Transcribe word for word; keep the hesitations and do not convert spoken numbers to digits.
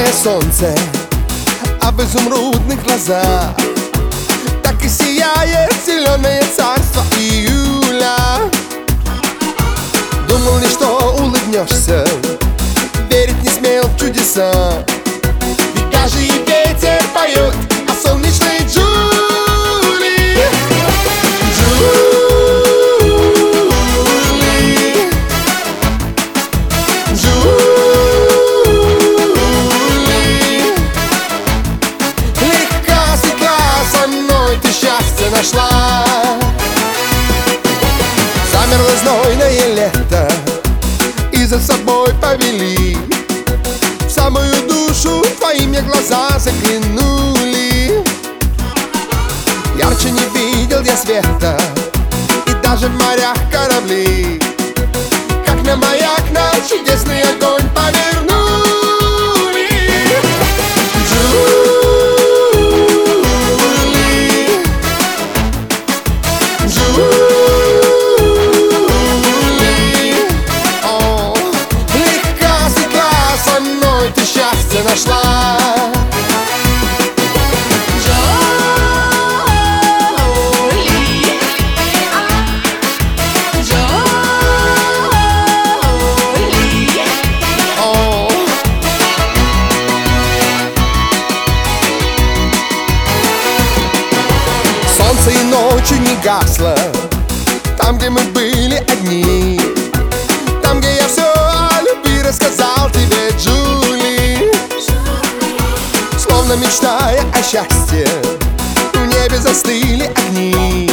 Яркое солнце, а в изумрудных глазах так и сияет зеленое царство июля. Думал ли, что улыбнешься, верить не смел в чудеса. Ведь даже и ветер поет о солнечной Джули. Джули, Джули, легка светла со мной ты счастье нашла. Замерло знойное лето и за собой повели. В самую душу твои мне глаза заглянули. Ярче не видел я света, и даже в морях корабли, как на маяк наш чудесный огонь повернули. Джули, Джули, о, легка светла со мной ты счастье нашла. Солнце и ночью не гасло там, где мы были одни, там, где я все о любви рассказал тебе, Джули. Словно мечтая о счастье, в небе застыли огни.